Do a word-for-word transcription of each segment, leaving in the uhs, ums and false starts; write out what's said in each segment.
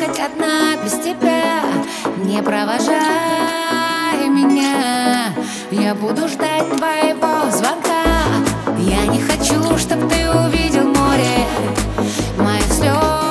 скучать одна без тебя. Не провожай меня, я буду ждать твоего звонка. Я не хочу, чтоб ты увидел море моих слез.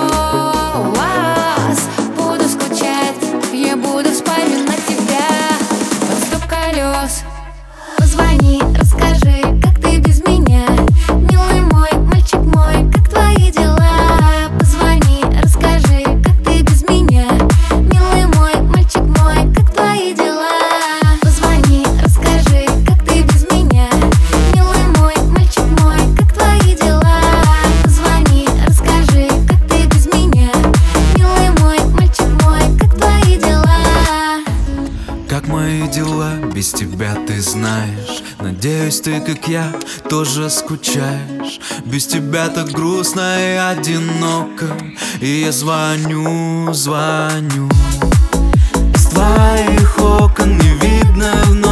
Буду скучать, я буду вспоминать тебя под стук колес. Позвони, расскажи, как ты без меня. Милый мой, мальчик мой, как твои дела? Позвони, расскажи, как ты без меня. Милый мой, мальчик мой, как твои дела? Позвони, расскажи, как ты без меня. Милый мой, мальчик мой, как твои дела? Позвони, расскажи, как ты без меня. Милый мой, мальчик мой, как твои дела? Как мои дела без тебя, ты знаешь. Надеюсь, ты, как я, тоже скучаешь. Без тебя так грустно и одиноко. И я звоню, звоню. Из твоих окон не видно вновь